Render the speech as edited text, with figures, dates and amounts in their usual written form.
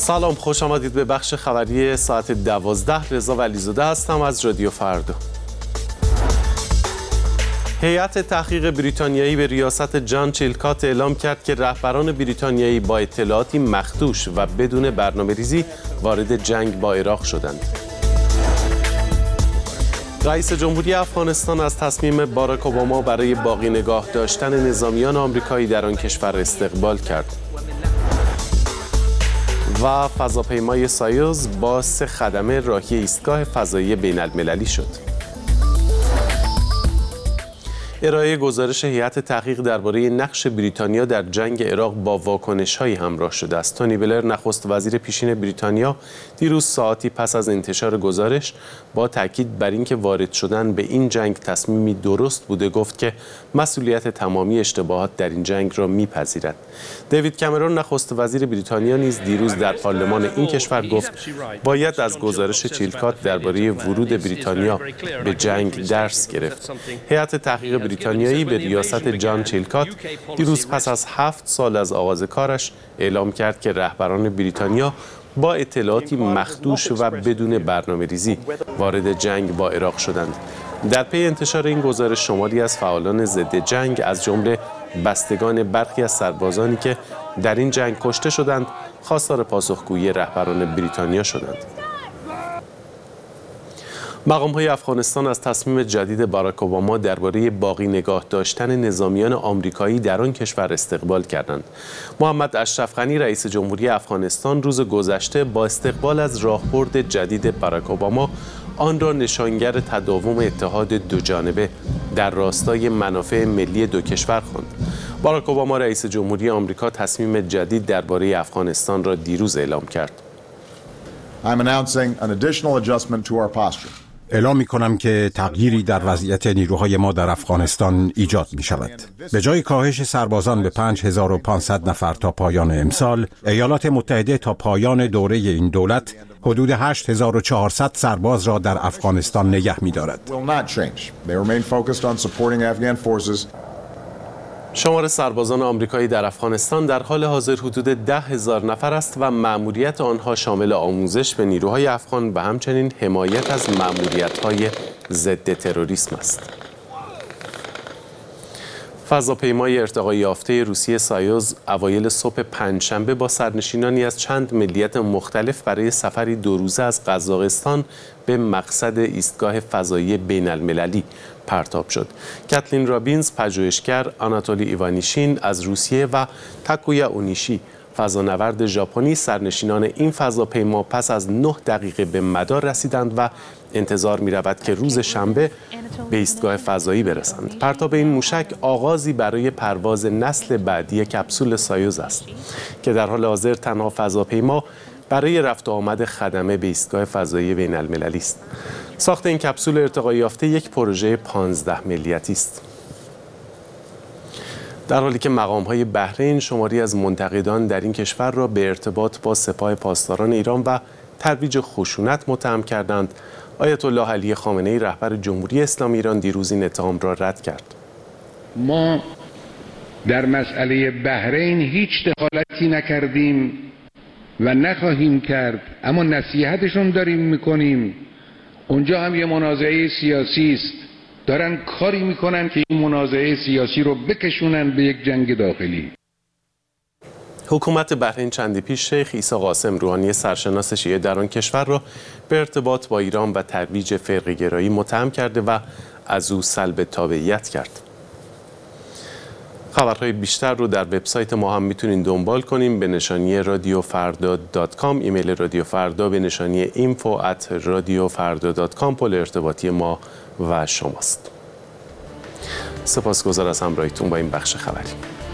سلام، خوش آمدید به بخش خبری ساعت 12. رضا ولیزاده هستم از رادیو فردا. هیئت تحقیق بریتانیایی به ریاست جان چیلکات اعلام کرد که رهبران بریتانیایی با اطلاعاتی مخدوش و بدون برنامه‌ریزی وارد جنگ با عراق شدند. رئیس جمهوری افغانستان از تصمیم باراک اوباما برای باقی نگاه داشتن نظامیان آمریکایی در آن کشور استقبال کرد. و فضاپیمای سایوز با 3 خدمه راهی ایستگاه فضایی بین المللی شد. ارائه گزارش هیئت تحقیق درباره نقش بریتانیا در جنگ عراق با واکنش‌هایی همراه شده است. تونی بلر، نخست وزیر پیشین بریتانیا، دیروز ساعتی پس از انتشار گزارش با تاکید بر اینکه وارد شدن به این جنگ تصمیمی درست بوده گفت که مسئولیت تمامی اشتباهات در این جنگ را میپذیرد. دیوید کامرون، نخست وزیر بریتانیا، نیز دیروز در پارلمان این کشور گفت باید از گزارش چیلکات درباره ورود بریتانیا به جنگ درس گرفت. هیئت تحقیق بریتانیایی به ریاست جان چیلکات دیروز پس از 7 سال از آغاز کارش اعلام کرد که رهبران بریتانیا با اطلاعاتی مخدوش و بدون برنامه‌ریزی وارد جنگ با عراق شدند. در پی انتشار این گزارش شماری از فعالان ضد جنگ از جمله بستگان برخی از سربازانی که در این جنگ کشته شدند خواستار پاسخگویی رهبران بریتانیا شدند. مقام‌های افغانستان از تصمیم جدید باراک اوباما درباره باقی نگاه داشتن نظامیان آمریکایی در آن کشور استقبال کردند. محمد اشرف غنی، رئیس جمهوری افغانستان، روز گذشته با استقبال از راهبرد جدید باراک اوباما آن را نشانگر تداوم اتحاد دوجانبه در راستای منافع ملی دو کشور خواند. باراک اوباما، رئیس جمهوری آمریکا، تصمیم جدید درباره افغانستان را دیروز اعلام کرد. اعلام می‌کنم که تغییری در وضعیت نیروهای ما در افغانستان ایجاد می‌شود. به جای کاهش سربازان به 5500 نفر تا پایان امسال، ایالات متحده تا پایان دوره این دولت حدود 8400 سرباز را در افغانستان نگه می‌دارد. شمار سربازان آمریکایی در افغانستان در حال حاضر حدود 10,000 نفر است و مأموریت آنها شامل آموزش به نیروهای افغان و همچنین حمایت از مأموریت‌های ضد تروریسم است. فضاپیمای ارتقا یافته روسیه سایوز اوایل صبح پنجشنبه با سرنشینانی از چند ملیت مختلف برای سفری 2 روزه از قزاقستان به مقصد ایستگاه فضایی بین المللی پرتاب شد. کاتلین رابینز، پژوهشگر، آناتولی ایوانیشین از روسیه و تاکویا اونیشی، فضانورد ژاپنی، سرنشینان این فضاپیما پس از 9 دقیقه به مدار رسیدند و انتظار می رود که روز شنبه به ایستگاه فضایی برسند. پرتاب این موشک آغازی برای پرواز نسل بعدی کپسول سایوز است که در حال حاضر تنها فضاپیما برای رفت و آمد خدمه به ایستگاه فضایی بین المللی است. ساخت این کپسول ارتقا یافته یک پروژه 15 ملیتی است. در حالی که مقام‌های بحرین شماری از منتقدان در این کشور را به ارتباط با سپاه پاسداران ایران و ترویج خشونت متهم کردند، آیت الله علی خامنه‌ای، رهبر جمهوری اسلامی ایران، دیروز این اتهام را رد کرد. ما در مسئله بحرین هیچ دخالتی نکردیم و نخواهیم کرد، اما نصیحتشون داریم میکنیم. اونجا هم یه منازعه سیاسی است، دارن کاری میکنن که این منازعه سیاسی رو بکشونن به یک جنگ داخلی. حکومت بحرین چندی پیش شیخ عیسی قاسم روحانی، سرشناس شیعه در آن کشور را به ارتباط با ایران و ترویج فرقه‌گرایی متهم کرده و از او سلب تابعیت کرد. خبرهای بیشتر رو در وبسایت ما هم میتونین دنبال کنیم به نشانی radiofarda.com، ایمیل رادیو فردا به نشانی info@radiofarda.com پل ارتباطی ما و شماست. سپاسگزار از همراهیتون با این بخش خبری.